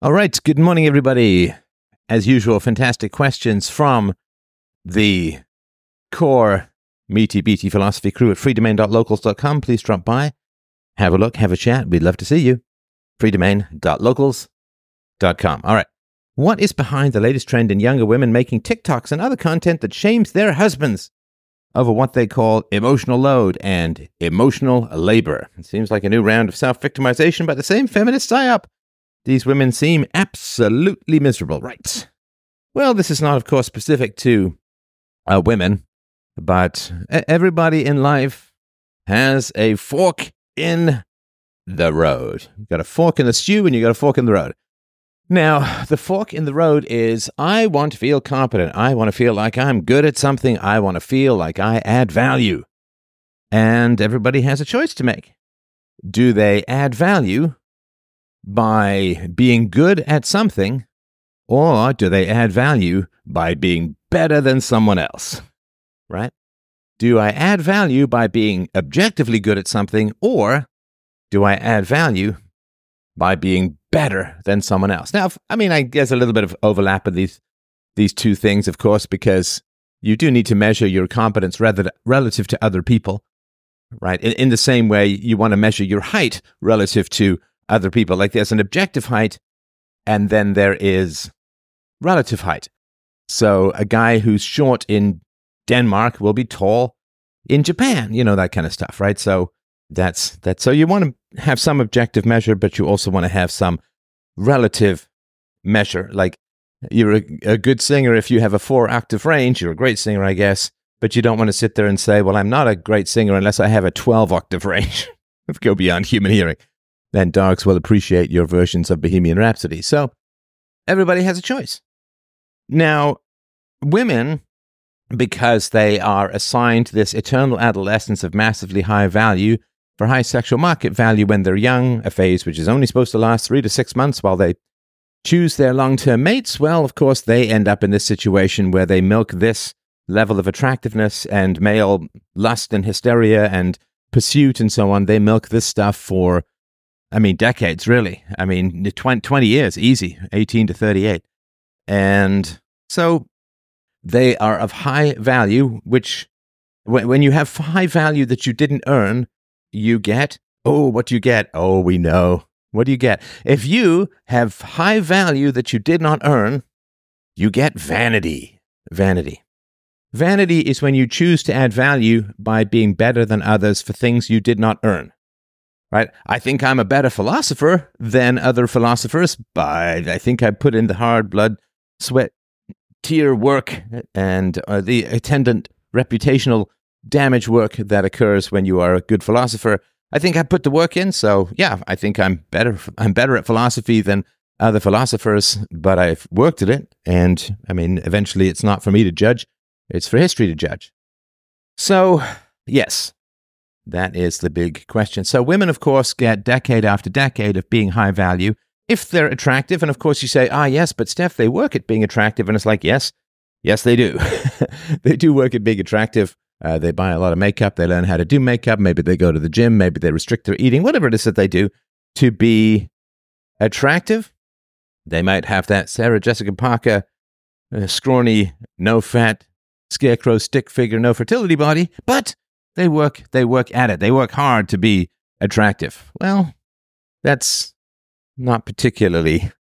All right. Good morning, everybody. As usual, fantastic questions from the core meaty beaty philosophy crew at freedomain.locals.com. Please drop by, have a look, have a chat. We'd love to see you. freedomain.locals.com. All right. What is behind the latest trend in younger women making TikToks and other content that shames their husbands over what they call emotional load and emotional labor? It seems like a new round of self-victimization by the same feminist psyop. These women seem absolutely miserable, right? Well, this is not, of course, specific to women, but everybody in life has a fork in the road. You've got a fork in the stew and you've got a fork in the road. Now, the fork in the road is, I want to feel competent. I want to feel like I'm good at something. I want to feel like I add value. And everybody has a choice to make. Do they add value by being good at something, or do they add value by being better than someone else, right? Do I add value by being objectively good at something, or do I add value by being better than someone else? Now, I guess a little bit of overlap of these two things, of course, because you do need to measure your competence relative to other people, right? In the same way, you want to measure your height relative to other people. Like there's an objective height, and then there is relative height. So a guy who's short in Denmark will be tall in Japan, that kind of stuff, right? So that's so you want to have some objective measure, but you also want to have some relative measure. Like you're a good singer if you have a 4-octave range. You're a great singer, I guess, but you don't want to sit there and say, well, I'm not a great singer unless I have a 12-octave range. Go beyond human hearing. Then dogs will appreciate your versions of Bohemian Rhapsody. So everybody has a choice. Now, women, because they are assigned this eternal adolescence of massively high value for high sexual market value when they're young, a phase which is only supposed to last 3 to 6 months while they choose their long-term mates, well, of course, they end up in this situation where they milk this level of attractiveness and male lust and hysteria and pursuit and so on. They milk this stuff for decades, really. 20 years, easy, 18 to 38. And so they are of high value, which when you have high value that you didn't earn, you get, what do you get? Oh, we know. What do you get? If you have high value that you did not earn, you get vanity. Vanity. Vanity is when you choose to add value by being better than others for things you did not earn. Right? I think I'm a better philosopher than other philosophers, but I think I put in the hard blood, sweat, tear work and the attendant reputational damage work that occurs when you are a good philosopher. I think I put the work in, so yeah, I think I'm better at philosophy than other philosophers, but I've worked at it, and eventually it's not for me to judge, it's for history to judge. So, yes. That is the big question. So women, of course, get decade after decade of being high value if they're attractive. And of course you say, yes, but Steph, they work at being attractive. And it's like, yes, they do. They do work at being attractive. They buy a lot of makeup. They learn how to do makeup. Maybe they go to the gym. Maybe they restrict their eating, whatever it is that they do to be attractive. They might have that Sarah Jessica Parker, scrawny, no fat, scarecrow stick figure, no fertility body, but They work at it. They work hard to be attractive. Well, that's not particularly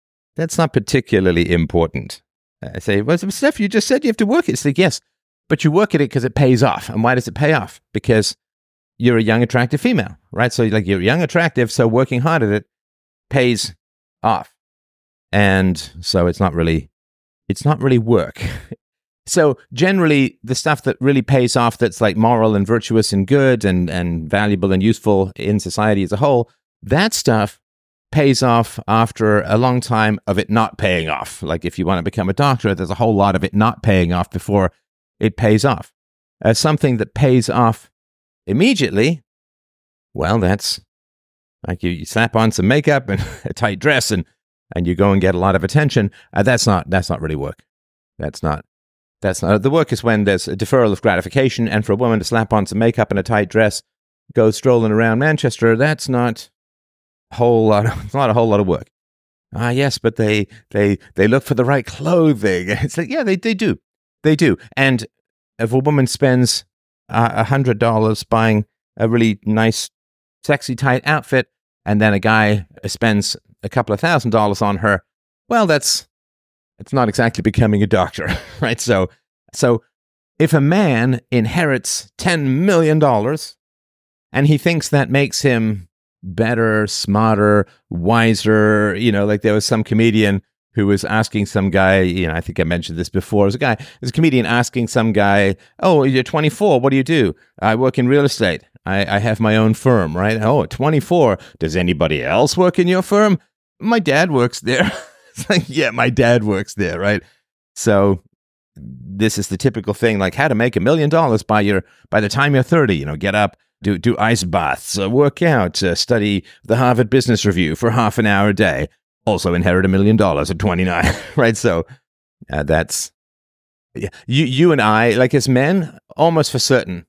important. I say, well, Steph, you just said you have to work it. It's like, yes, but you work at it because it pays off. And why does it pay off? Because you're a young, attractive female, right? So like you're young, attractive, so working hard at it pays off. And so it's not really work. So generally, the stuff that really pays off that's like moral and virtuous and good and valuable and useful in society as a whole, that stuff pays off after a long time of it not paying off. Like if you want to become a doctor, there's a whole lot of it not paying off before it pays off. Something that pays off immediately, well, that's like you slap on some makeup and a tight dress and you go and get a lot of attention. That's not really work. That's not the work is when there's a deferral of gratification, and for a woman to slap on some makeup and a tight dress, go strolling around Manchester, that's not a whole lot of work. Yes, but they look for the right clothing. It's like, yeah, they do. They do. And if a woman spends $100 buying a really nice, sexy, tight outfit, and then a guy spends a couple of $1,000s on her, well, it's not exactly becoming a doctor, right? So if a man inherits $10 million and he thinks that makes him better, smarter, wiser, like there was some comedian who was asking some guy, I think I mentioned this before, there's a comedian asking some guy, oh, you're 24, what do you do? I work in real estate. I have my own firm, right? Oh, at 24, does anybody else work in your firm? My dad works there. It's like, yeah, my dad works there, right? So this is the typical thing, like how to make $1 million by the time you're 30, get up, do ice baths, work out, study the Harvard Business Review for half an hour a day, also inherit $1 million at 29, right? So that's, yeah. You and I, like as men, almost for certain,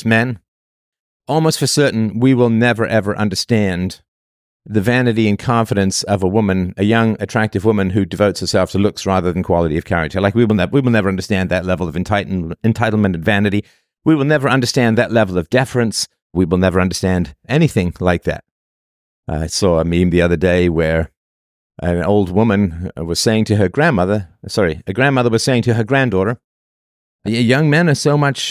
we will never ever understand the vanity and confidence of a woman, a young, attractive woman who devotes herself to looks rather than quality of character. Like we will never understand that level of entitlement and vanity. We will never understand that level of deference. We will never understand anything like that. I saw a meme the other day where an old woman was saying to her grandmother, a grandmother was saying to her granddaughter, young men are so much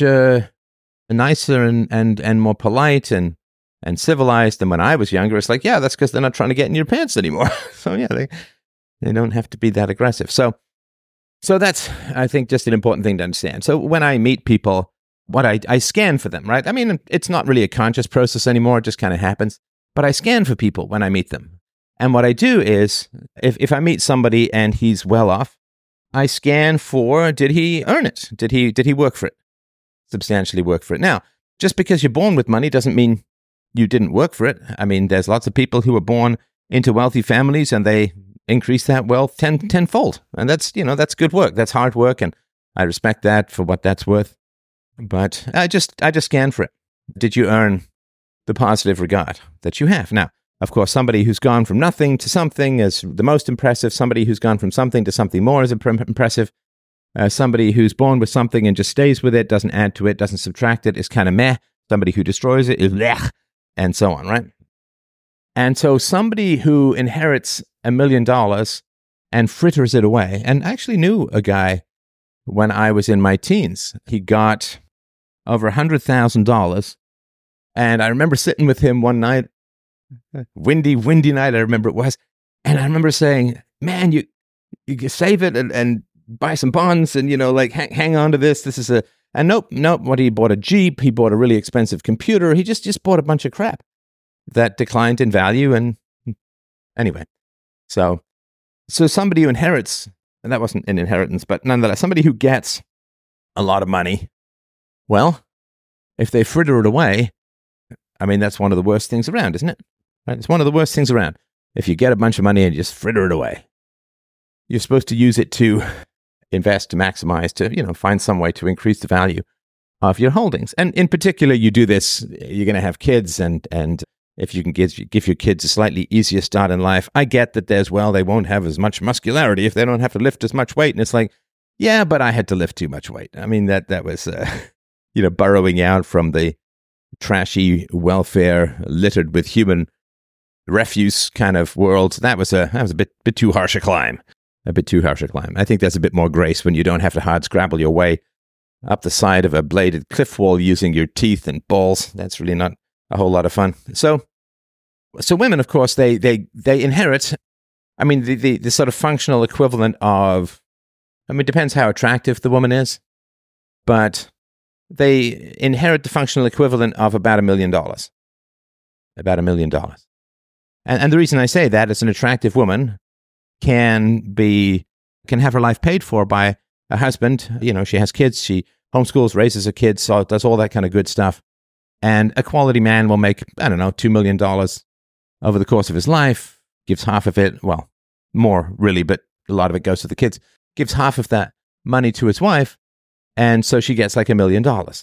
nicer and more polite and civilized than when I was younger. It's like, yeah, that's because they're not trying to get in your pants anymore. So yeah, they don't have to be that aggressive. So that's, I think, just an important thing to understand. So when I meet people, what I scan for them, right? I mean, it's not really a conscious process anymore. It just kind of happens. But I scan for people when I meet them. And what I do is, if I meet somebody and he's well off, I scan for, did he earn it? Did he work for it? Substantially work for it. Now, just because you're born with money doesn't mean you didn't work for it. I mean, there's lots of people who are born into wealthy families and they increase that wealth tenfold. And that's good work. That's hard work. And I respect that for what that's worth. But I just scan for it. Did you earn the positive regard that you have? Now, of course, somebody who's gone from nothing to something is the most impressive. Somebody who's gone from something to something more is impressive. Somebody who's born with something and just stays with it, doesn't add to it, doesn't subtract it, is kind of meh. Somebody who destroys it is blech, and so on, right? And so somebody who inherits $1 million and fritters it away, and I actually knew a guy when I was in my teens. He got over $100,000, and I remember sitting with him one night, windy night, I remember it was, and I remember saying, man, you save it and buy some bonds and, hang on to this. This is and nope. What, he bought a Jeep, he bought a really expensive computer, he just bought a bunch of crap that declined in value. And anyway, so somebody who inherits, and that wasn't an inheritance, but nonetheless, somebody who gets a lot of money, well, if they fritter it away, I mean, that's one of the worst things around, isn't it? Right? It's one of the worst things around. If you get a bunch of money and you just fritter it away, you're supposed to use it to invest, to maximize, to, find some way to increase the value of your holdings. And in particular, you do this, you're going to have kids, and if you can give your kids a slightly easier start in life, I get that they won't have as much muscularity if they don't have to lift as much weight. And it's like, yeah, but I had to lift too much weight. I mean, that was, burrowing out from the trashy welfare littered with human refuse kind of world. That was a bit too harsh a climb. I think there's a bit more grace when you don't have to hard scrabble your way up the side of a bladed cliff wall using your teeth and balls. That's really not a whole lot of fun. So women, of course, they inherit. I mean, the sort of functional equivalent of, I mean, it depends how attractive the woman is, but they inherit the functional equivalent of about $1 million. About $1 million. And the reason I say that is an attractive woman can have her life paid for by a husband. She has kids, she homeschools, raises her kids, so does all that kind of good stuff. And a quality man will make, I don't know, $2 million over the course of his life, gives half of it, well, more really, but a lot of it goes to the kids, gives half of that money to his wife, and so she gets like $1 million.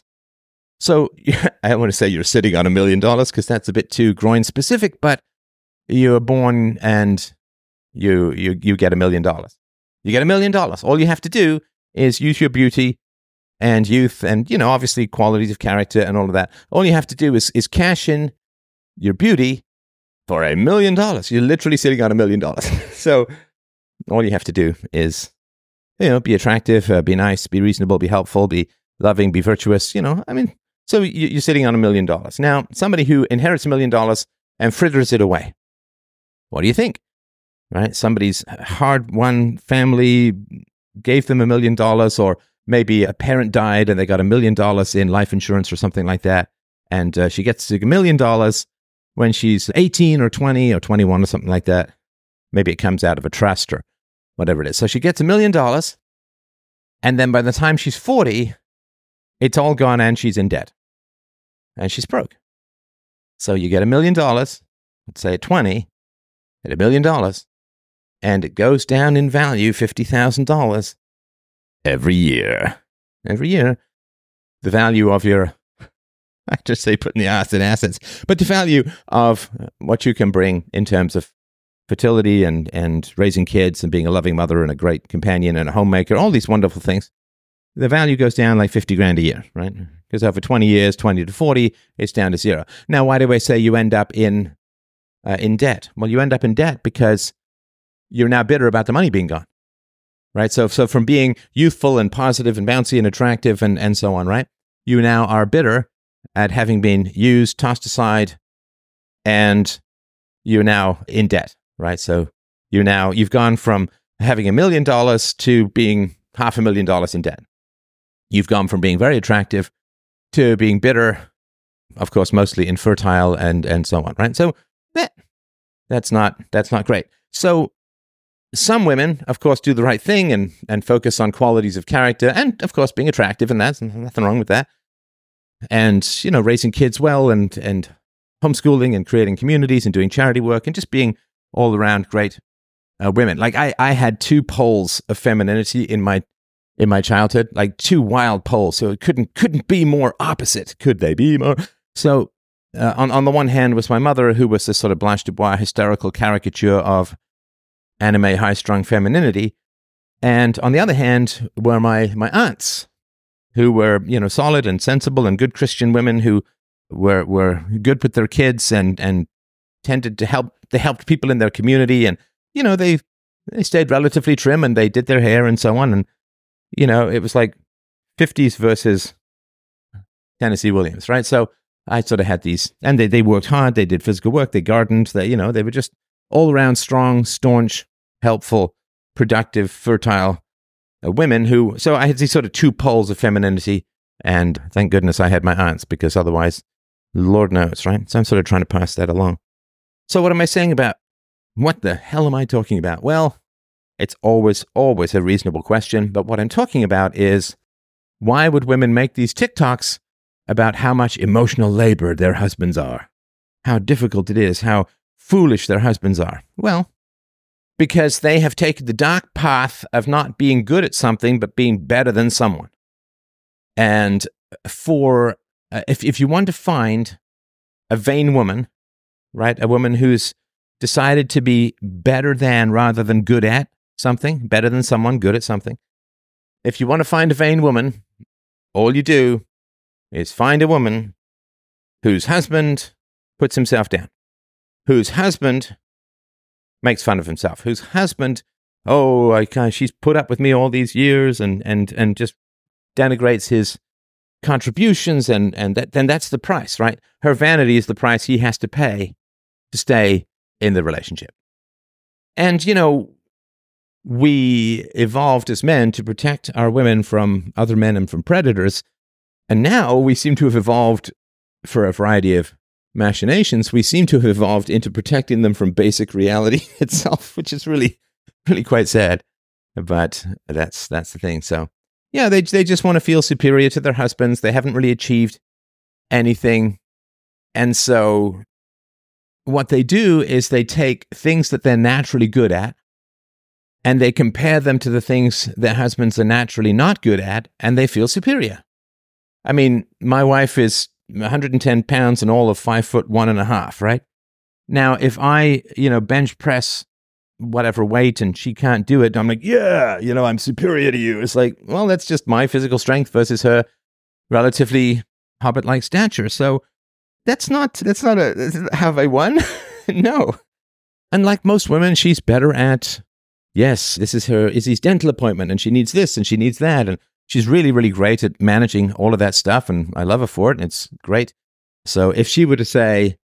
So I don't want to say you're sitting on $1 million because that's a bit too groin specific, but you're born and you get $1 million. You get $1 million. All you have to do is use your beauty and youth and, obviously qualities of character and all of that. All you have to do is cash in your beauty for $1 million. You're literally sitting on $1 million. So all you have to do is, be attractive, be nice, be reasonable, be helpful, be loving, be virtuous, so you're sitting on $1 million. Now, somebody who inherits $1 million and fritters it away. What do you think? Right? Somebody's hard-won family gave them $1 million, or maybe a parent died and they got $1 million in life insurance or something like that. And she gets $1 million when she's 18 or 20 or 21 or something like that. Maybe it comes out of a trust or whatever it is. So she gets $1 million. And then by the time she's 40, it's all gone and she's in debt. And she's broke. So you get $1 million, let's say at 20, at $1 million, and it goes down in value $50,000 every year. Every year, the value of your, I just say putting the ass in assets, but the value of what you can bring in terms of fertility and raising kids and being a loving mother and a great companion and a homemaker, all these wonderful things, the value goes down like $50,000 a year, right? Because over 20 years, 20 to 40, it's down to zero. Now, why do I say you end up in debt? Well, you end up in debt because you're now bitter about the money being gone, right? So from being youthful and positive and bouncy and attractive and so on, right? You now are bitter at having been used, tossed aside, and you're now in debt, right? So you've gone from having $1 million to being $500,000 in debt. You've gone from being very attractive to being bitter, of course, mostly infertile and so on, right? So that's not great. So some women, of course, do the right thing and focus on qualities of character and, of course, being attractive, and that's nothing wrong with that. And, raising kids well and homeschooling and creating communities and doing charity work and just being all around great women. Like I had two poles of femininity in my childhood, like two wild poles. So it couldn't be more opposite. Could they be more? So on the one hand was my mother, who was this sort of Blanche Dubois hysterical caricature of anime high-strung femininity. And on the other hand were my aunts, who were, solid and sensible and good Christian women who were good with their kids and tended to help. They helped people in their community, and, they stayed relatively trim and they did their hair and so on. And, it was like 50s versus Tennessee Williams, right? So I sort of had these, and they worked hard, they did physical work, they gardened, they were just all around strong, staunch, helpful, productive, fertile women who, so I had these sort of two poles of femininity, and thank goodness I had my aunts, because otherwise, Lord knows, right? So I'm sort of trying to pass that along. So what am I saying about, what the hell am I talking about? Well, it's always a reasonable question, but what I'm talking about is, why would women make these TikToks about how much emotional labor their husbands are? How difficult it is, how foolish their husbands are? Well, because they have taken the dark path of not being good at something, but being better than someone. And if you want to find a vain woman, right, a woman who's decided to be better than rather than good at something, better than someone, good at something, if you want to find a vain woman, all you do is find a woman whose husband puts himself down, whose husband makes fun of himself, whose husband, she's put up with me all these years and just denigrates his contributions, and then that's the price, right? Her vanity is the price he has to pay to stay in the relationship. And, we evolved as men to protect our women from other men and from predators. And now we seem to have evolved, for a variety of machinations, we seem to have evolved into protecting them from basic reality itself, which is really, really quite sad. But that's the thing. So, yeah, they just want to feel superior to their husbands. They haven't really achieved anything. And so what they do is they take things that they're naturally good at, and they compare them to the things their husbands are naturally not good at, and they feel superior. I mean, my wife is 110 pounds and all of 5'1.5", right? Now, if I, bench press whatever weight and she can't do it, I'm like, yeah, I'm superior to you. It's like, well, that's just my physical strength versus her relatively hobbit-like stature. So that's not have I won? No. And like most women, she's better at, yes, this is her Izzy's dental appointment and she needs this and she needs that. And she's really, really great at managing all of that stuff. And I love her for it. And it's great. So if she were to say,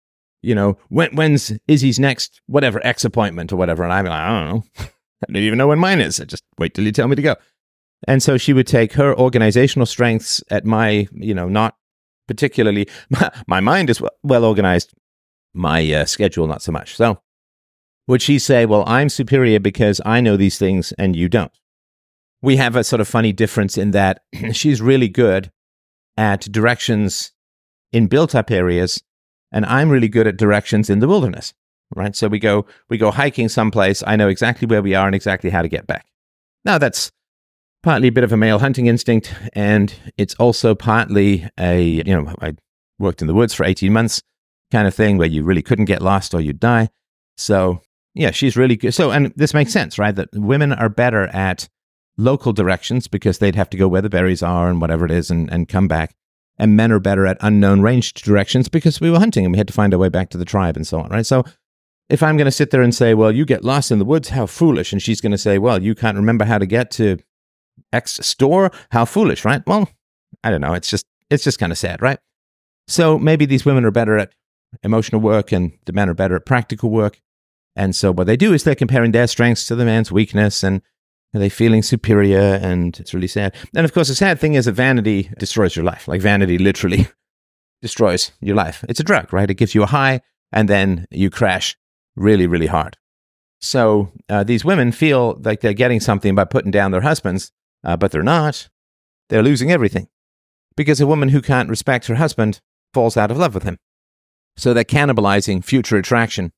when's Izzy's next, whatever, X appointment or whatever, and I'm like, I don't know. I don't even know when mine is. I just wait till you tell me to go. And so she would take her organizational strengths at my, not particularly, my mind is well organized, my schedule not so much. So would she say, well, I'm superior because I know these things and you don't? We have a sort of funny difference in that she's really good at directions in built-up areas, and I'm really good at directions in the wilderness, right? So we go hiking someplace. I know exactly where we are and exactly how to get back. Now, that's partly a bit of a male hunting instinct, and it's also partly I worked in the woods for 18 months kind of thing where you really couldn't get lost or you'd die. So, yeah, she's really good. So, and this makes sense, right? That women are better at local directions because they'd have to go where the berries are and whatever it is and come back. And men are better at unknown ranged directions because we were hunting and we had to find our way back to the tribe and so on, right? So if I'm going to sit there and say, well, you get lost in the woods, how foolish. And she's going to say, well, you can't remember how to get to X store, how foolish, right? Well, I don't know. It's just kind of sad, right? So maybe these women are better at emotional work and the men are better at practical work. And so what they do is they're comparing their strengths to the man's weakness and they're feeling superior, and it's really sad. And of course, the sad thing is that vanity destroys your life. Like vanity literally destroys your life. It's a drug, right? It gives you a high, and then you crash really, really hard. So these women feel like they're getting something by putting down their husbands, but they're not. They're losing everything. Because a woman who can't respect her husband falls out of love with him. So they're cannibalizing future attraction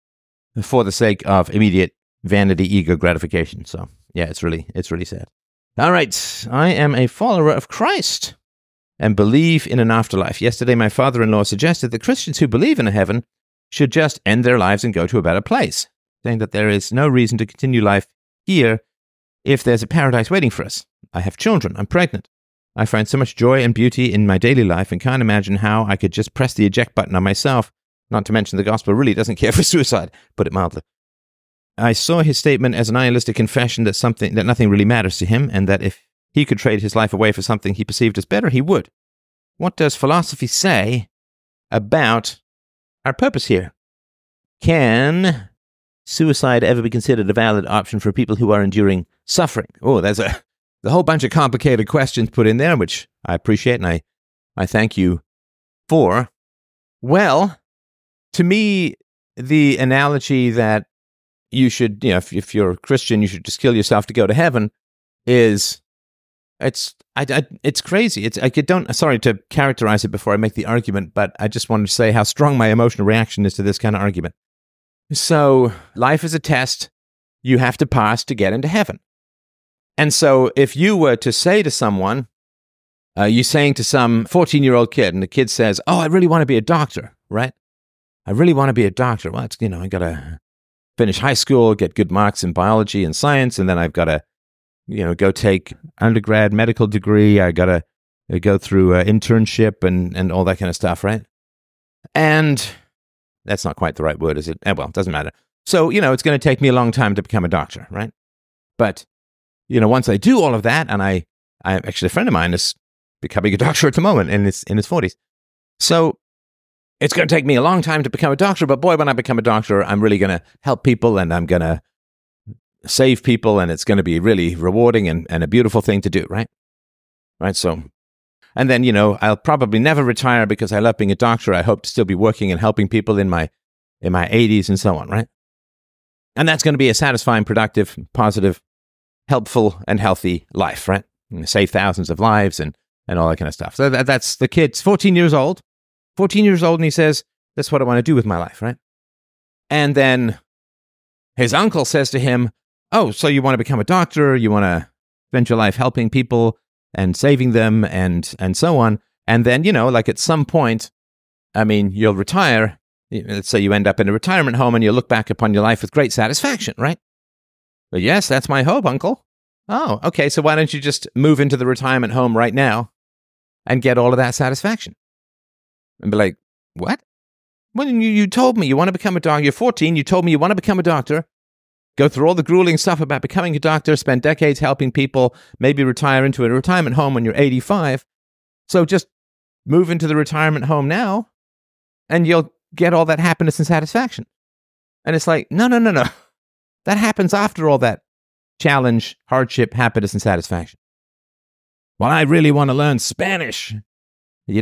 for the sake of immediate vanity, ego gratification. So yeah, it's really sad. All right, I am a follower of Christ and believe in an afterlife. Yesterday, my father-in-law suggested that Christians who believe in a heaven should just end their lives and go to a better place, saying that there is no reason to continue life here if there's a paradise waiting for us. I have children. I'm pregnant. I find so much joy and beauty in my daily life and can't imagine how I could just press the eject button on myself, not to mention the gospel really doesn't care for suicide, put it mildly. I saw his statement as a nihilistic confession that nothing really matters to him, and that if he could trade his life away for something he perceived as better, he would. What does philosophy say about our purpose here? Can suicide ever be considered a valid option for people who are enduring suffering? Oh, there's a whole bunch of complicated questions put in there, which I appreciate, and I thank you for. Well, to me, the analogy that you should, if you're a Christian, you should just kill yourself to go to heaven it's crazy. Sorry to characterize it before I make the argument, but I just wanted to say how strong my emotional reaction is to this kind of argument. So life is a test you have to pass to get into heaven. And so if you were to say to someone, you're saying to some 14-year-old kid, and the kid says, oh, I really want to be a doctor, right? I really want to be a doctor. Well, I got to finish high school, get good marks in biology and science, and then I've got to, go take undergrad medical degree. I got to go through internship and all that kind of stuff, right? And that's not quite the right word, is it? Well, it doesn't matter. So, it's going to take me a long time to become a doctor, right? But, once I do all of that, and I actually, a friend of mine is becoming a doctor at the moment, and is in his 40s. So it's going to take me a long time to become a doctor, but boy, when I become a doctor, I'm really going to help people and I'm going to save people, and it's going to be really rewarding and a beautiful thing to do, right? Right, so, and then, I'll probably never retire because I love being a doctor. I hope to still be working and helping people in my 80s and so on, right? And that's going to be a satisfying, productive, positive, helpful, and healthy life, right? Save thousands of lives and all that kind of stuff. So that's the kid's 14 years old, and he says, that's what I want to do with my life, right? And then his uncle says to him, oh, so you want to become a doctor, you want to spend your life helping people and saving them and so on. And then, at some point, you'll retire Let's say you end up in a retirement home and you look back upon your life with great satisfaction, right? But yes, that's my hope, Uncle. Oh, okay, so why don't you just move into the retirement home right now and get all of that satisfaction? And be like, what? Well, you told me you want to become a doctor. You're 14, you told me you want to become a doctor. Go through all the grueling stuff about becoming a doctor, spend decades helping people, maybe retire into a retirement home when you're 85. So just move into the retirement home now and you'll get all that happiness and satisfaction. And it's like, no. That happens after all that challenge, hardship, happiness, and satisfaction. Well, I really want to learn Spanish. And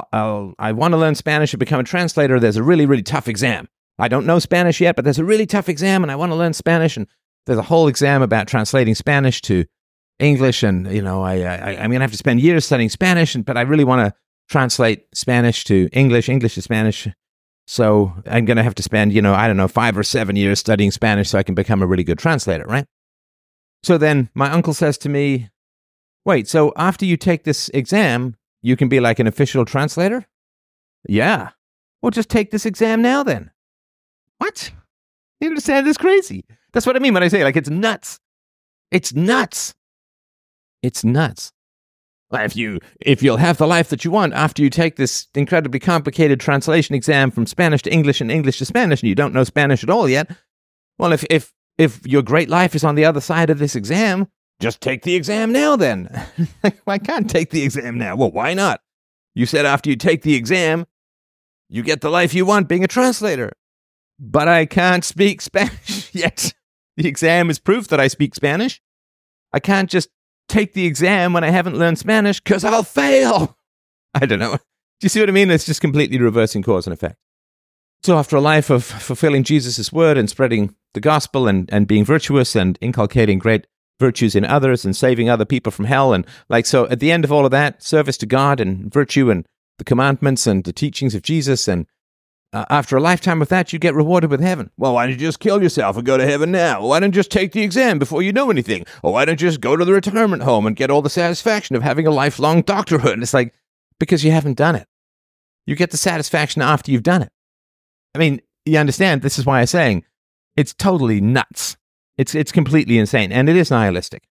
I want to learn Spanish and become a translator. There's a really, really tough exam. I don't know Spanish yet, but there's a really tough exam, and I want to learn Spanish. And there's a whole exam about translating Spanish to English, and I'm going to have to spend years studying Spanish, but I really want to translate Spanish to English, English to Spanish. So I'm going to have to spend, 5 or 7 years studying Spanish so I can become a really good translator, right? So then my uncle says to me, wait, so after you take this exam, you can be like an official translator? Yeah. Well, just take this exam now then. What? You understand? This crazy. That's what I mean when I say like it's nuts. It's nuts. It's nuts. If you'll have the life that you want after you take this incredibly complicated translation exam from Spanish to English and English to Spanish, and you don't know Spanish at all yet, well, if your great life is on the other side of this exam, just take the exam now then. I can't take the exam now. Well, why not? You said after you take the exam, you get the life you want being a translator. But I can't speak Spanish yet. The exam is proof that I speak Spanish. I can't just take the exam when I haven't learned Spanish because I'll fail. I don't know. Do you see what I mean? It's just completely reversing cause and effect. So after a life of fulfilling Jesus' word and spreading the gospel and being virtuous and inculcating great virtues in others and saving other people from hell, and so at the end of all of that, service to God and virtue and the commandments and the teachings of Jesus, and after a lifetime of that, you get rewarded with heaven. Well, why don't you just kill yourself and go to heaven now? Why don't you just take the exam before you know anything? Or why don't you just go to the retirement home and get all the satisfaction of having a lifelong doctorhood? And it's like, because you haven't done it. You get the satisfaction after you've done it. I mean, you understand, this is why I'm saying it's totally nuts. It's completely insane, and it is nihilistic.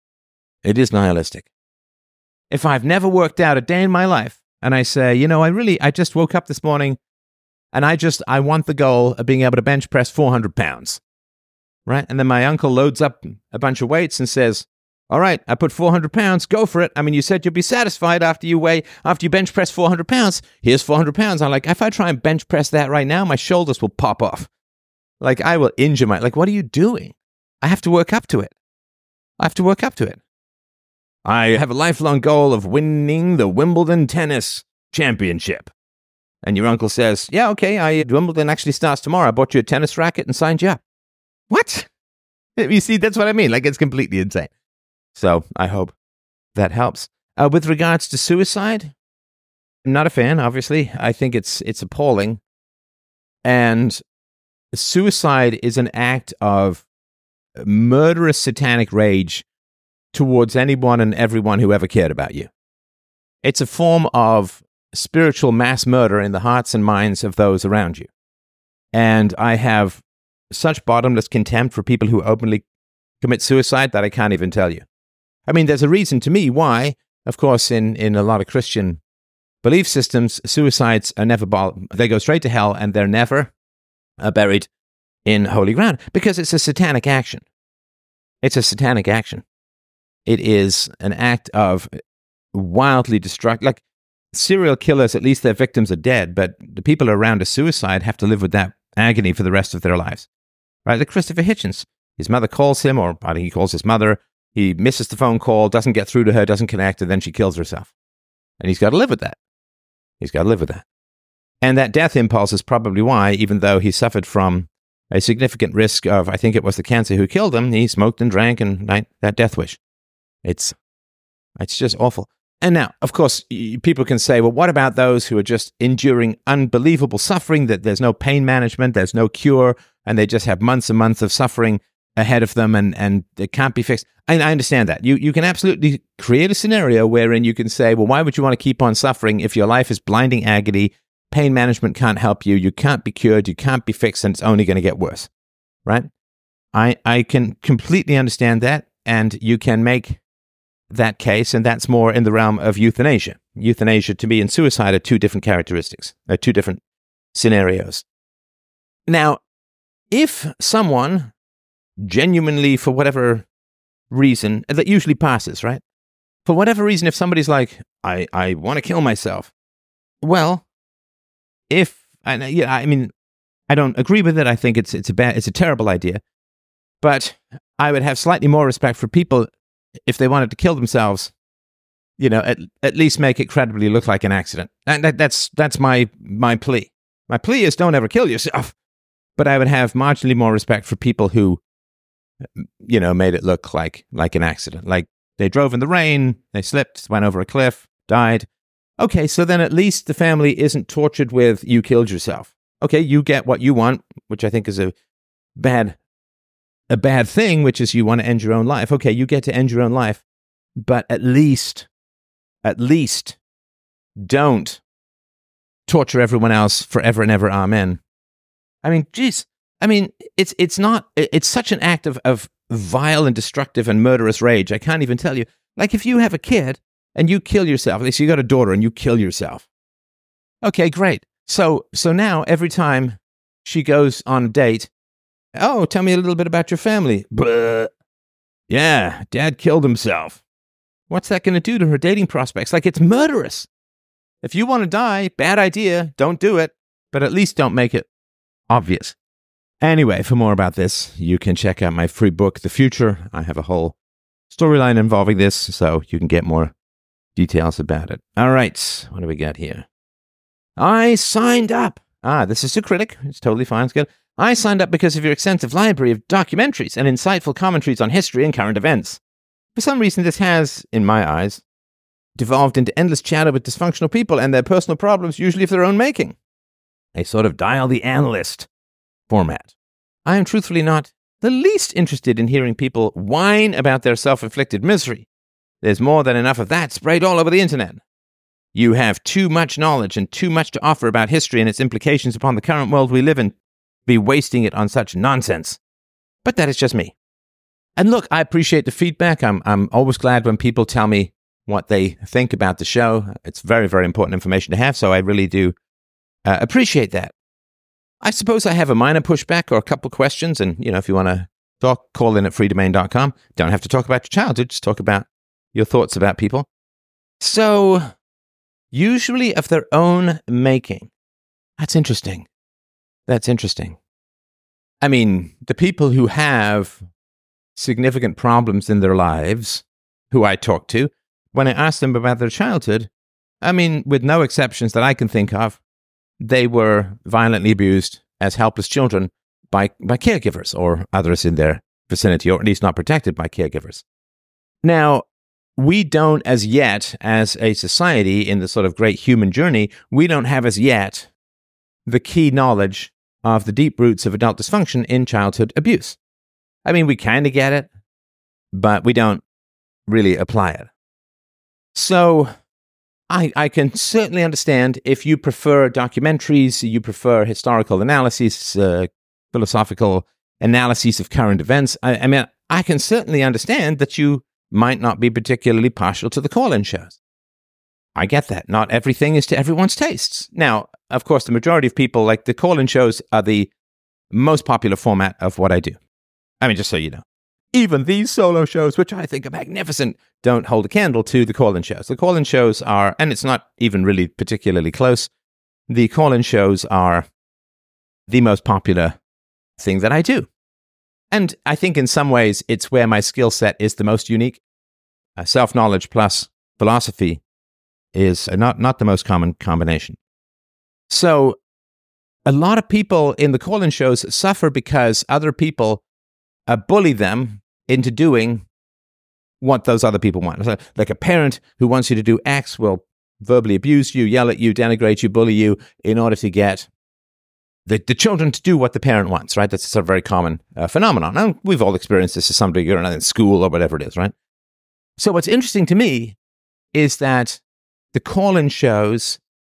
It is nihilistic. If I've never worked out a day in my life, and I say, I just woke up this morning, and I want the goal of being able to bench press 400 pounds, right? And then my uncle loads up a bunch of weights and says, all right, I put 400 pounds, go for it. I mean, you said you'll be satisfied after you bench press 400 pounds. Here's 400 pounds. I'm like, if I try and bench press that right now, my shoulders will pop off. Like, I will injure what are you doing? I have to work up to it. I have a lifelong goal of winning the Wimbledon tennis championship. And your uncle says, yeah, okay, Wimbledon actually starts tomorrow. I bought you a tennis racket and signed you up. What? You see, that's what I mean. Like, it's completely insane. So I hope that helps. With regards to suicide, I'm not a fan, obviously. I think it's appalling. And suicide is an act of murderous satanic rage towards anyone and everyone who ever cared about you. It's a form of spiritual mass murder in the hearts and minds of those around you. And I have such bottomless contempt for people who openly commit suicide that I can't even tell you. I mean, there's a reason to me why, of course, in a lot of Christian belief systems, suicides are never, they go straight to hell and they're never buried in holy ground because it's a satanic action. It's a satanic action. It is an act of wildly destructive, like serial killers, at least their victims are dead, but the people around a suicide have to live with that agony for the rest of their lives. Right? Like Christopher Hitchens, his mother calls him, or I think he calls his mother, he misses the phone call, doesn't get through to her, doesn't connect, and then she kills herself. And he's got to live with that. And that death impulse is probably why, even though he suffered from a significant risk of, I think it was the cancer who killed him, he smoked and drank and that death wish. It's just awful. And now, of course, people can say, well, what about those who are just enduring unbelievable suffering, that there's no pain management, there's no cure, and they just have months and months of suffering ahead of them and it can't be fixed. And I understand that. You can absolutely create a scenario wherein you can say, well, why would you want to keep on suffering if your life is blinding agony, pain management can't help you. You can't be cured. You can't be fixed, and it's only going to get worse, right? I can completely understand that, and you can make that case, and that's more in the realm of euthanasia. Euthanasia, to me, and suicide are two different characteristics, two different scenarios. Now, if someone genuinely, for whatever reason, that usually passes, right? For whatever reason, if somebody's like, I want to kill myself, well, I don't agree with it. I think it's a terrible idea. But I would have slightly more respect for people if they wanted to kill themselves, at least make it credibly look like an accident. And that's my plea. My plea is don't ever kill yourself. But I would have marginally more respect for people who, made it look like an accident. Like they drove in the rain, they slipped, went over a cliff, died. Okay, so then at least the family isn't tortured with you killed yourself. Okay, you get what you want, which I think is a bad thing, which is you want to end your own life. Okay, you get to end your own life, but at least don't torture everyone else forever and ever. Amen. I mean, geez. I mean, it's such an act of vile and destructive and murderous rage. I can't even tell you. Like if you have a kid and you kill yourself, so you got a daughter and you kill yourself. Okay, great. So now every time she goes on a date, oh, tell me a little bit about your family. But yeah, Dad killed himself. What's that going to do to her dating prospects? Like, it's murderous. If you want to die, bad idea, don't do it, but at least don't make it obvious. Anyway, for more about this, you can check out my free book, The Future. I have a whole storyline involving this, so you can get more details about it. All right, what do we got here? I signed up. This is a critic. It's totally fine. It's good. I signed up because of your extensive library of documentaries and insightful commentaries on history and current events. For some reason, this has, in my eyes, devolved into endless chatter with dysfunctional people and their personal problems, usually of their own making. A sort of dial the analyst format. I am truthfully not the least interested in hearing people whine about their self-inflicted misery. There's more than enough of that sprayed all over the internet. You have too much knowledge and too much to offer about history and its implications upon the current world we live in, be wasting it on such nonsense. But that is just me. And look, I appreciate the feedback. I'm always glad when people tell me what they think about the show. It's very, very important information to have, so I really do appreciate that. I suppose I have a minor pushback or a couple questions, and if you want to talk, call in at freedomain.com. Don't have to talk about your childhood, just talk about your thoughts about people. So, usually of their own making. That's interesting. I mean, the people who have significant problems in their lives, who I talk to, when I ask them about their childhood, I mean, with no exceptions that I can think of, they were violently abused as helpless children by caregivers or others in their vicinity, or at least not protected by caregivers. Now, we don't as yet, as a society in the sort of great human journey, we don't have as yet the key knowledge of the deep roots of adult dysfunction in childhood abuse. I mean, we kind of get it, but we don't really apply it. So I can certainly understand if you prefer documentaries, you prefer historical analyses, philosophical analyses of current events. I mean, I can certainly understand that you might not be particularly partial to the call-in shows. I get that. Not everything is to everyone's tastes. Now, of course, the majority of people, like the call-in shows, are the most popular format of what I do. I mean, just so you know. Even these solo shows, which I think are magnificent, don't hold a candle to the call-in shows. The call-in shows are, and it's not even really particularly close, the call-in shows are the most popular thing that I do. And I think in some ways, it's where my skill set is the most unique. Self-knowledge plus philosophy is not the most common combination. So a lot of people in the call-in shows suffer because other people bully them into doing what those other people want. So, like a parent who wants you to do X will verbally abuse you, yell at you, denigrate you, bully you in order to get the children to do what the parent wants, right? That's a sort of very common phenomenon. And we've all experienced this to some degree in school or whatever it is, right? So what's interesting to me is that the call-in shows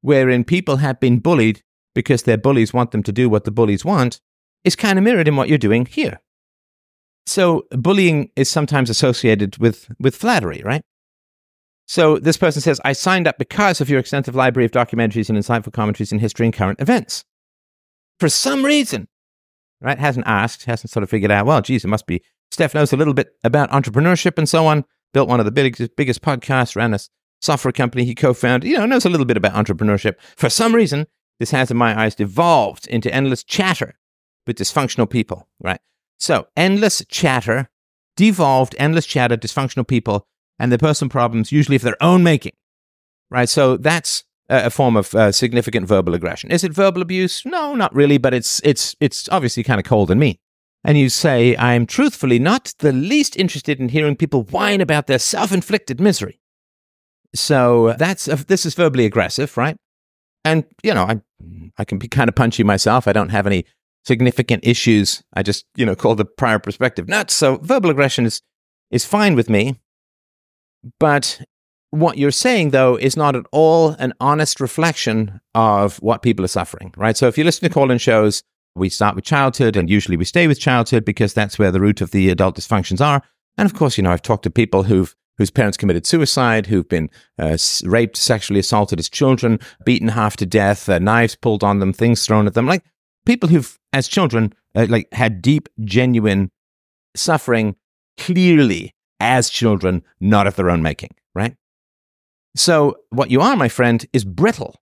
wherein people have been bullied because their bullies want them to do what the bullies want, is kind of mirrored in what you're doing here. So bullying is sometimes associated with flattery, right? So this person says, I signed up because of your extensive library of documentaries and insightful commentaries in history and current events. For some reason, right? Hasn't asked, hasn't sort of figured out, well, geez, it must be, Steph knows a little bit about entrepreneurship and so on, built one of the biggest podcasts, ran a software company he co-founded, knows a little bit about entrepreneurship. For some reason, this has, in my eyes, devolved into endless chatter with dysfunctional people, right? So, endless chatter, dysfunctional people, and their personal problems, usually of their own making, right? So that's a form of significant verbal aggression. Is it verbal abuse? No, not really, but it's obviously kind of cold and mean. And you say, I'm truthfully not the least interested in hearing people whine about their self-inflicted misery. So this is verbally aggressive, right? And, I can be kind of punchy myself. I don't have any significant issues. I just, call the prior perspective nuts. So verbal aggression is fine with me. But what you're saying, though, is not at all an honest reflection of what people are suffering, right? So if you listen to call-in shows, we start with childhood, and usually we stay with childhood because that's where the root of the adult dysfunctions are. And of course, I've talked to people whose parents committed suicide, who've been raped, sexually assaulted as children, beaten half to death, knives pulled on them, things thrown at them, like people who've, as children, had deep, genuine suffering, clearly as children, not of their own making, right? So what you are, my friend, is brittle.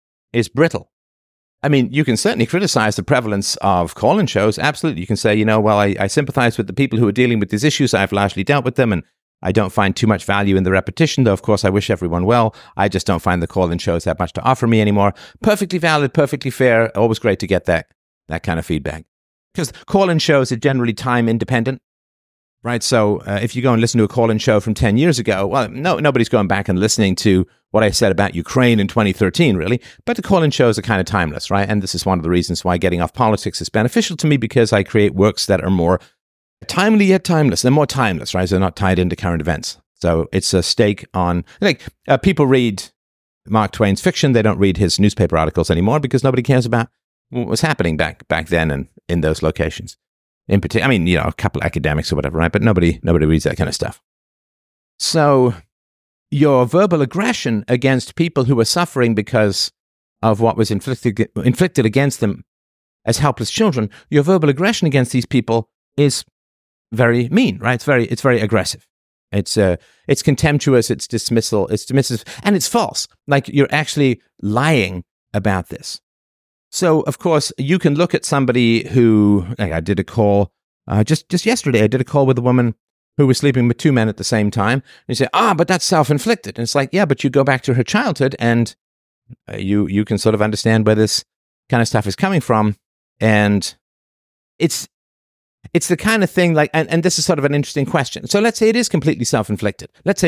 I mean, you can certainly criticize the prevalence of call-in shows. Absolutely. You can say, I sympathize with the people who are dealing with these issues. I've largely dealt with them, and I don't find too much value in the repetition, though, of course, I wish everyone well. I just don't find the call-in shows have much to offer me anymore. Perfectly valid, perfectly fair. Always great to get that kind of feedback. Because call-in shows are generally time independent, right? So if you go and listen to a call-in show from 10 years ago, well, nobody's going back and listening to what I said about Ukraine in 2013, really. But the call-in shows are kind of timeless, right? And this is one of the reasons why getting off politics is beneficial to me, because I create works that are more timely yet timeless. They're more timeless, right? So they're not tied into current events. So it's a stake on, people read Mark Twain's fiction. They don't read his newspaper articles anymore because nobody cares about what was happening back then and in those locations. In particular, a couple of academics or whatever, right? But nobody reads that kind of stuff. So your verbal aggression against people who are suffering because of what was inflicted against them as helpless children, your verbal aggression against these people is very mean, right? It's very aggressive. It's contemptuous, it's dismissal, it's dismissive, and it's false. Like you're actually lying about this. So, of course, you can look at somebody who, I did a call, just yesterday, I did a call with a woman who was sleeping with two men at the same time. And you say, but that's self-inflicted. And it's like, yeah, but you go back to her childhood and you can sort of understand where this kind of stuff is coming from. And it's the kind of thing and this is sort of an interesting question. So let's say it is completely self-inflicted.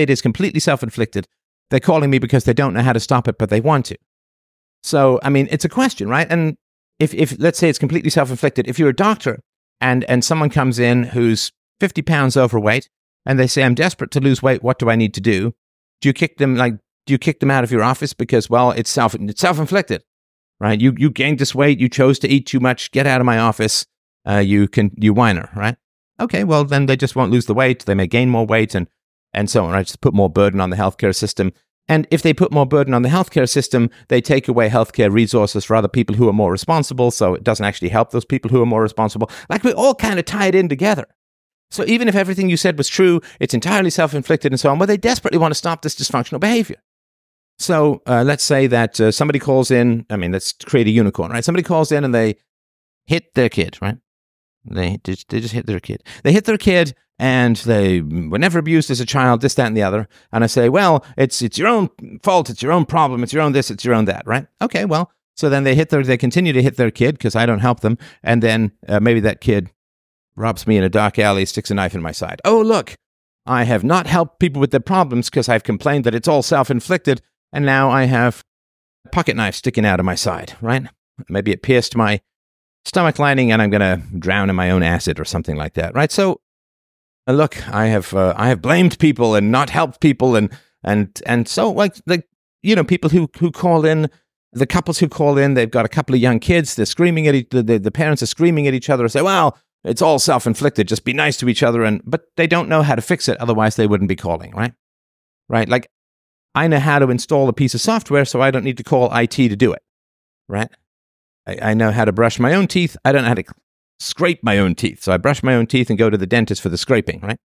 They're calling me because they don't know how to stop it, but they want to. So, it's a question, right? And if let's say it's completely self-inflicted, if you're a doctor and someone comes in who's 50 pounds overweight and they say, I'm desperate to lose weight, what do I need to do? Do you kick them out of your office because, well, it's self-inflicted, right? You gained this weight, you chose to eat too much, get out of my office, you whiner, right? Okay, well, then they just won't lose the weight, they may gain more weight and so on, right? Just put more burden on the healthcare system. And if they put more burden on the healthcare system, they take away healthcare resources for other people who are more responsible. So it doesn't actually help those people who are more responsible. Like we all kind of tie it in together. So even if everything you said was true, it's entirely self-inflicted and so on, but they desperately want to stop this dysfunctional behavior. So let's say that somebody calls in, let's create a unicorn, right? Somebody calls in and they hit their kid, right? They just hit their kid. They hit their kid and they were never abused as a child, this, that, and the other. And I say, well, it's your own fault. It's your own problem. It's your own this, it's your own that, right? Okay, well, so then they continue to hit their kid because I don't help them. And then maybe that kid robs me in a dark alley, sticks a knife in my side. Oh, look, I have not helped people with their problems because I've complained that it's all self-inflicted. And now I have a pocket knife sticking out of my side, right? Maybe it pierced my stomach lining and I'm going to drown in my own acid or something like that, right? So look, I have blamed people and not helped people and so people who call in the couples who call in, they've got a couple of young kids, they're screaming at the parents are screaming at each other and say, well, it's all self-inflicted, just be nice to each other, but they don't know how to fix it, otherwise they wouldn't be calling, right? Right? Like, I know how to install a piece of software, so I don't need to call IT to do it, right? I know how to brush my own teeth, I don't know how to scrape my own teeth, so I brush my own teeth and go to the dentist for the scraping, right?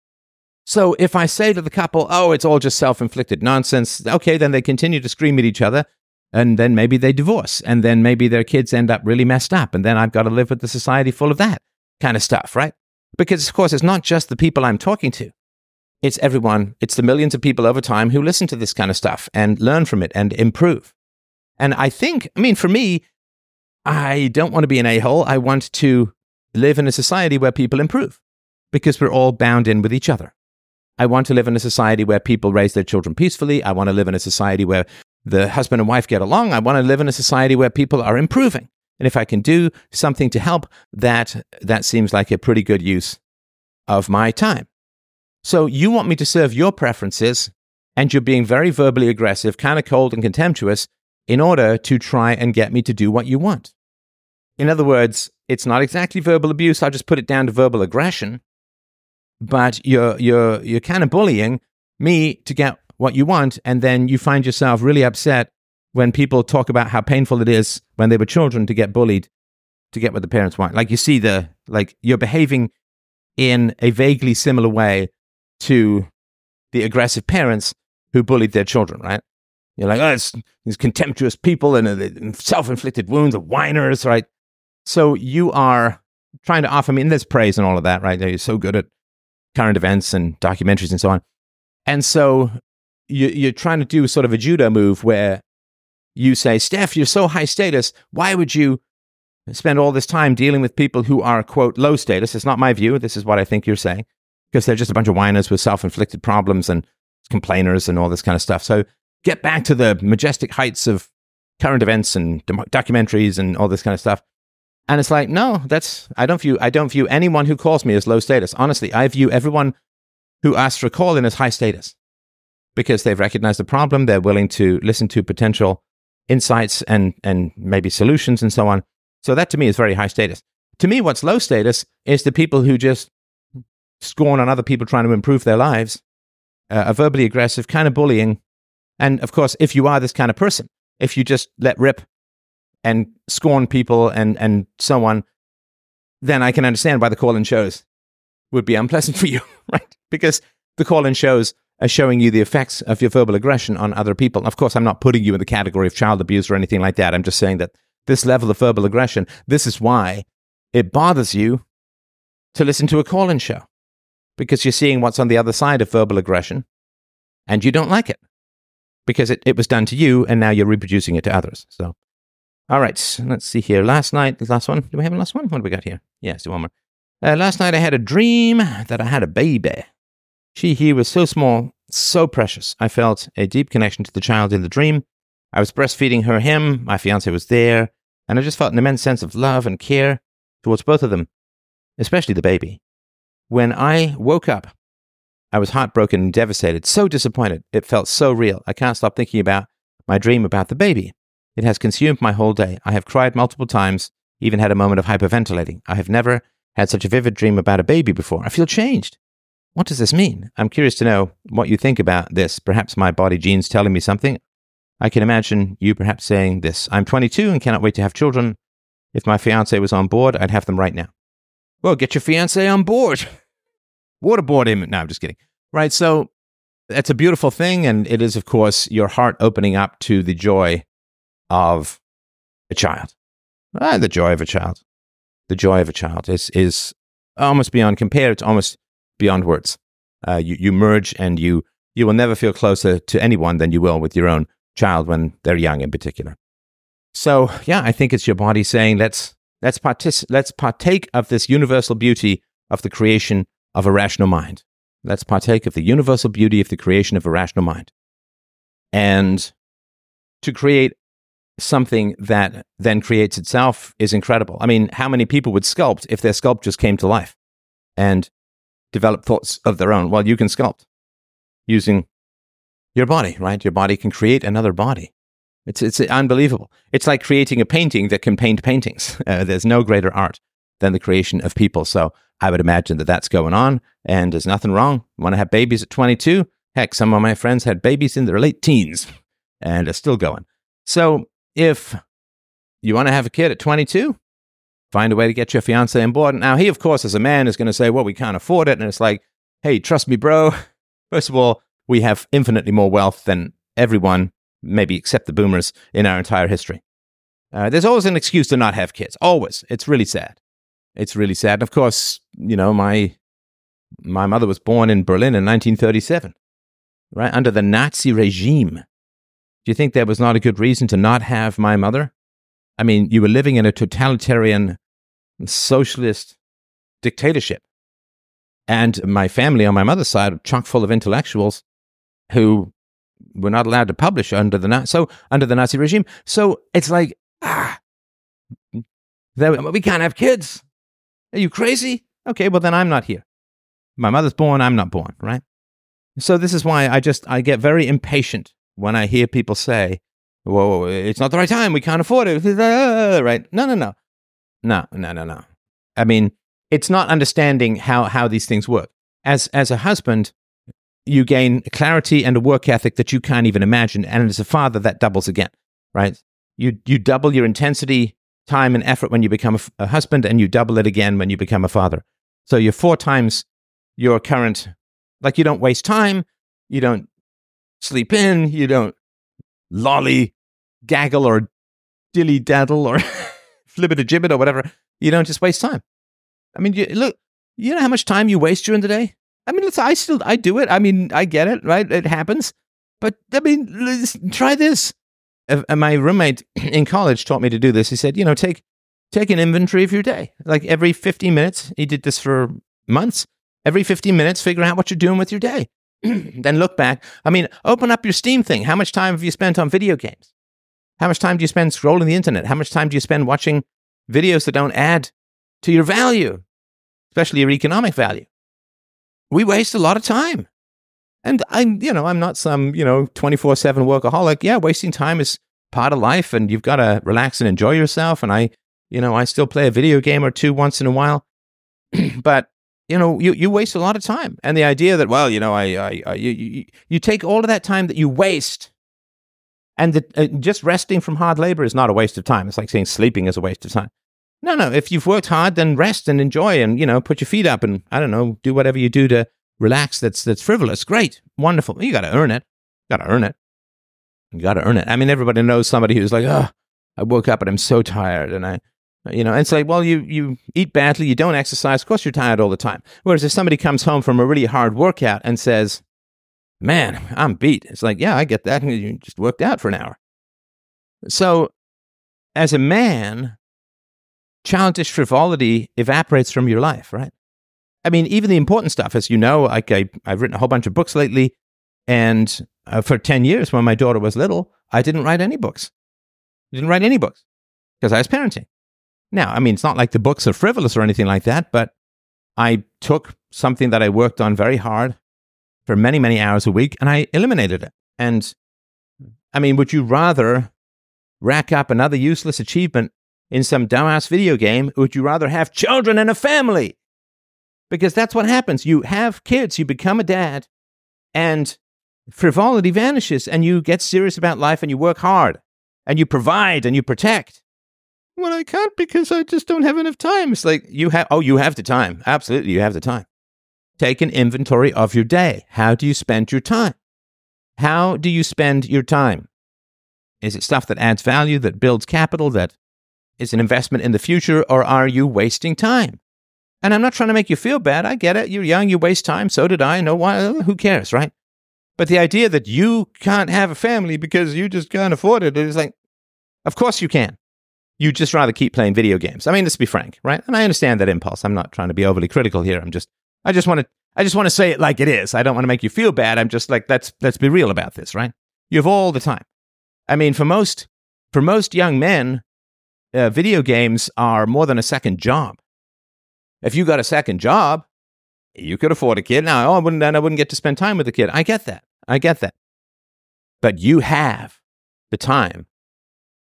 So if I say to the couple, oh, it's all just self-inflicted nonsense, okay, then they continue to scream at each other, and then maybe they divorce, and then maybe their kids end up really messed up, and then I've got to live with the society full of that kind of stuff, right? Because, of course, it's not just the people I'm talking to. It's everyone. It's the millions of people over time who listen to this kind of stuff and learn from it and improve. And for me, I don't want to be an a-hole. I want to live in a society where people improve because we're all bound in with each other. I want to live in a society where people raise their children peacefully. I want to live in a society where the husband and wife get along. I want to live in a society where people are improving. And if I can do something to help, that seems like a pretty good use of my time. So you want me to serve your preferences, and you're being very verbally aggressive, kind of cold and contemptuous, in order to try and get me to do what you want. In other words, it's not exactly verbal abuse. I'll just put it down to verbal aggression. But you're kind of bullying me to get what you want, and then you find yourself really upset when people talk about how painful it is when they were children to get bullied to get what the parents want. Like, you see you're behaving in a vaguely similar way to the aggressive parents who bullied their children, right? You're like, oh, it's these contemptuous people and self-inflicted wounds, the whiners, right? So you are trying to offer me, and there's praise and all of that, right? You're so good at current events and documentaries and so on. And so you're trying to do sort of a judo move where you say, Steph, you're so high status. Why would you spend all this time dealing with people who are, quote, low status? It's not my view. This is what I think you're saying. Because they're just a bunch of whiners with self-inflicted problems and complainers and all this kind of stuff. So get back to the majestic heights of current events and documentaries and all this kind of stuff. And it's like, no, I don't view anyone who calls me as low status. Honestly, I view everyone who asks for a call in as high status because they've recognized the problem. They're willing to listen to potential insights and maybe solutions and so on. So that to me is very high status. To me, what's low status is the people who just scorn on other people trying to improve their lives, are verbally aggressive, kind of bullying. And of course, if you are this kind of person, if you just let rip and scorn people and so on, then I can understand why the call-in shows would be unpleasant for you, right? Because the call-in shows are showing you the effects of your verbal aggression on other people. Of course, I'm not putting you in the category of child abuse or anything like that. I'm just saying that this level of verbal aggression, this is why it bothers you to listen to a call-in show, because you're seeing what's on the other side of verbal aggression and you don't like it because it was done to you and now you're reproducing it to others. So, all right, let's see here. Last one. Do we have a last one? What do we got here? Yes, one more. Last night I had a dream that I had a baby. He was so small, so precious. I felt a deep connection to the child in the dream. I was breastfeeding him, my fiance was there, and I just felt an immense sense of love and care towards both of them, especially the baby. When I woke up, I was heartbroken and devastated, so disappointed. It felt so real. I can't stop thinking about my dream about the baby. It has consumed my whole day. I have cried multiple times, even had a moment of hyperventilating. I have never had such a vivid dream about a baby before. I feel changed. What does this mean? I'm curious to know what you think about this. Perhaps my body gene's telling me something. I can imagine you perhaps saying this. I'm 22 and cannot wait to have children. If my fiancé was on board, I'd have them right now. Well, get your fiancé on board. Waterboard him. No, I'm just kidding. Right, so it's a beautiful thing, and it is, of course, your heart opening up to the joy of a child. The joy of a child. The joy of a child is almost beyond compare. It's almost beyond words. You merge, and you will never feel closer to anyone than you will with your own child when they're young in particular. So, yeah, I think it's your body saying, let's partake of this universal beauty of the creation of a rational mind. Let's partake of the universal beauty of the creation of a rational mind. And to create something that then creates itself is incredible. I mean, how many people would sculpt if their sculptures came to life and develop thoughts of their own? Well, you can sculpt using your body, right? Your body can create another body. It's unbelievable. It's like creating a painting that can paint paintings. There's no greater art than the creation of people. So I would imagine that that's going on, and there's nothing wrong. Want to have babies at 22? Heck, some of my friends had babies in their late teens and are still going. So if you want to have a kid at 22, find a way to get your fiance on board. Now, he, of course, as a man, is going to say, well, we can't afford it. And it's like, hey, trust me, bro. First of all, we have infinitely more wealth than everyone, maybe except the boomers, in our entire history. There's always an excuse to not have kids. Always. It's really sad. It's really sad. And of course, my mother was born in Berlin in 1937, right, under the Nazi regime. Do you think there was not a good reason to not have my mother? I mean, you were living in a totalitarian socialist dictatorship. And my family on my mother's side are chock full of intellectuals who were not allowed to publish under the Nazi regime. So it's like, we can't have kids. Are you crazy? Okay, well then I'm not here. My mother's born, I'm not born, right? So this is why I get very impatient when I hear people say, whoa, it's not the right time, we can't afford it, right? No. I mean, it's not understanding how these things work. As a husband, you gain clarity and a work ethic that you can't even imagine. And as a father, that doubles again, right? You double your intensity, time, and effort when you become a husband, and you double it again when you become a father. So you're 4 times your current, like you don't waste time, you don't sleep in, you don't gaggle or dilly-daddle or flibbit-a-gibbet or whatever. You don't just waste time. I mean, you know how much time you waste during the day? I mean, I do it. I mean, I get it, right? It happens. But, I mean, try this. My roommate in college taught me to do this. He said, take an inventory of your day. Like every 15 minutes, he did this for months. Every 15 minutes, figure out what you're doing with your day. Then look back. I mean, open up your Steam thing. How much time have you spent on video games? How much time do you spend scrolling the internet? How much time do you spend watching videos that don't add to your value, especially your economic value? We waste a lot of time. And I'm not some, 24/7 workaholic. Yeah, wasting time is part of life, and you've got to relax and enjoy yourself. And I still play a video game or two once in a while. But, you waste a lot of time. And the idea that, well, you take all of that time that you waste, and just resting from hard labor is not a waste of time. It's like saying sleeping is a waste of time. No. If you've worked hard, then rest and enjoy, and, put your feet up and, I don't know, do whatever you do to relax. That's frivolous. Great. Wonderful. You got to earn it. You got to earn it. I mean, everybody knows somebody who's like, oh, I woke up and I'm so tired. And and it's like, well, you eat badly, you don't exercise. Of course, you're tired all the time. Whereas if somebody comes home from a really hard workout and says, man, I'm beat. It's like, yeah, I get that. You just worked out for an hour. So as a man, childish frivolity evaporates from your life, right? I mean, even the important stuff, as you know, like I've written a whole bunch of books lately, and for 10 years when my daughter was little, I didn't write any books. Because I was parenting. Now, I mean, it's not like the books are frivolous or anything like that, but I took something that I worked on very hard for many, many hours a week, and I eliminated it. And, I mean, would you rather rack up another useless achievement in some dumbass video game, or would you rather have children and a family? Because that's what happens. You have kids, you become a dad, and frivolity vanishes, and you get serious about life, and you work hard, and you provide, and you protect. Well, I can't because I just don't have enough time. It's like, you have the time. Absolutely, you have the time. Take an inventory of your day. How do you spend your time? How do you spend your time? Is it stuff that adds value, that builds capital, that is an investment in the future, or are you wasting time? And I'm not trying to make you feel bad. I get it. You're young, you waste time. So did I. No, why? Who cares, right? But the idea that you can't have a family because you just can't afford it is like, of course you can. You'd just rather keep playing video games. I mean, let's be frank, right? And I understand that impulse. I'm not trying to be overly critical here. I just want to say it like it is. I don't want to make you feel bad. I'm just like, let's be real about this, right? You have all the time. I mean, for most young men, video games are more than a second job. If you got a second job, you could afford a kid. Now, I wouldn't get to spend time with the kid. I get that. But you have the time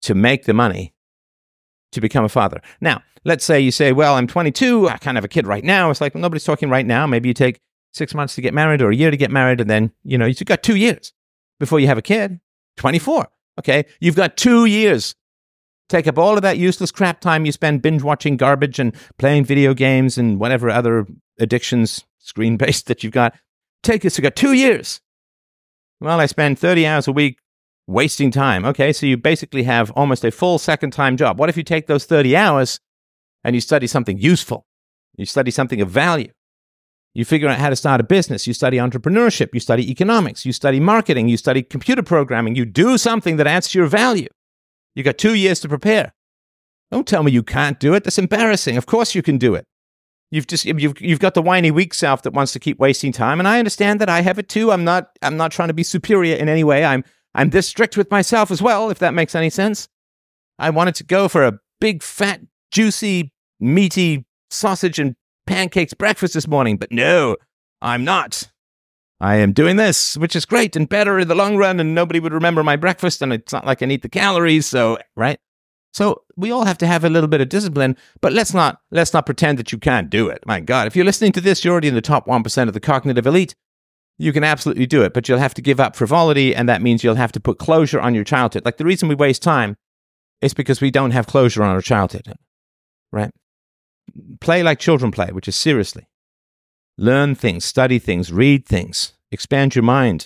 to make the money to become a father. Now, let's say you say, well, I'm 22, I can't have a kid right now. It's like, well, nobody's talking right now. Maybe you take 6 months to get married or a year to get married, and then, you've got 2 years before you have a kid. 24. Okay, you've got 2 years. Take up all of that useless crap time you spend binge watching garbage and playing video games and whatever other addictions, screen-based, that you've got. Take this, you've got 2 years. Well, I spend 30 hours a week wasting time. Okay, so you basically have almost a full second-time job. What if you take those 30 hours and you study something useful? You study something of value. You figure out how to start a business. You study entrepreneurship. You study economics. You study marketing. You study computer programming. You do something that adds to your value. You got 2 years to prepare. Don't tell me you can't do it. That's embarrassing. Of course you can do it. You've got the whiny weak self that wants to keep wasting time, and I understand that. I have it too. I'm not trying to be superior in any way. I'm this strict with myself as well, if that makes any sense. I wanted to go for a big, fat, juicy, meaty sausage and pancakes breakfast this morning, but no, I'm not. I am doing this, which is great and better in the long run, and nobody would remember my breakfast, and it's not like I need the calories, so, right? So we all have to have a little bit of discipline, but let's not pretend that you can't do it. My God, if you're listening to this, you're already in the top 1% of the cognitive elite. You can absolutely do it, but you'll have to give up frivolity, and that means you'll have to put closure on your childhood. Like, the reason we waste time is because we don't have closure on our childhood, right? Play like children play, which is seriously. Learn things, study things, read things, expand your mind,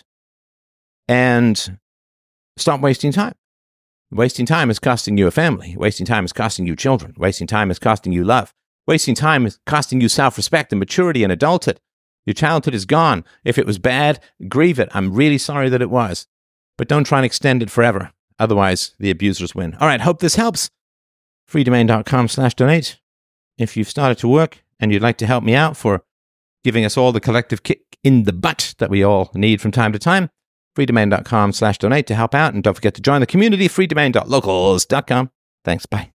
and stop wasting time. Wasting time is costing you a family. Wasting time is costing you children. Wasting time is costing you love. Wasting time is costing you self-respect and maturity and adulthood. Your childhood is gone. If it was bad, grieve it. I'm really sorry that it was. But don't try and extend it forever. Otherwise, the abusers win. All right, hope this helps. freedomain.com/donate. If you've started to work and you'd like to help me out for giving us all the collective kick in the butt that we all need from time to time, freedomain.com/donate to help out. And don't forget to join the community, freedomain.locals.com. Thanks, bye.